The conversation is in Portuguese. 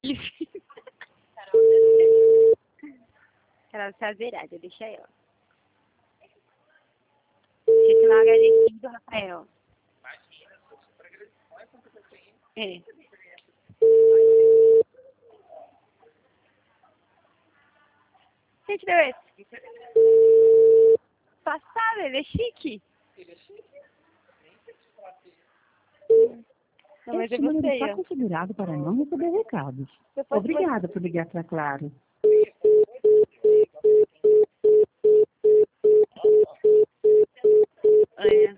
Carol Saverada, deixa ela. Deixa eu lá agradecido do Rafael. É. Gente, deu esse. Passado, ele é chique. Não, mas Este eu número gostei, está ó. configurado para não receber recados. Obrigada por ligar para Claro.